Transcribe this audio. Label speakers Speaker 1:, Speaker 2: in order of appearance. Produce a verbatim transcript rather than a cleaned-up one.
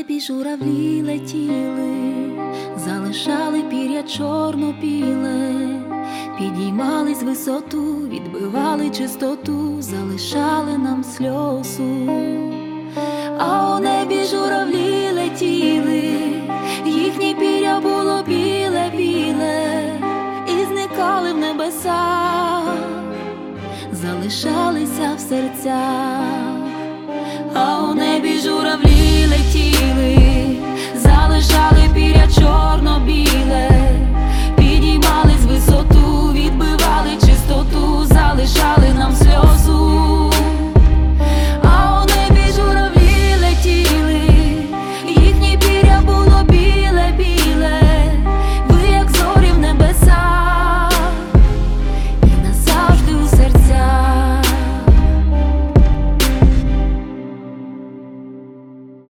Speaker 1: небі журавлі летіли, залишали пір'я чорно-біле, підіймались висоту, відбивали чистоту, залишали нам сльозу. А у небі журавлі летіли, їхнє пір'я було біле-біле, і зникали в небесах, залишалися в серцях. А у небі журавлі